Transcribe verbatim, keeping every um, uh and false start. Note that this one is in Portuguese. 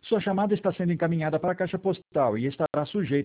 Sua chamada está sendo encaminhada para a caixa postal e estará sujeita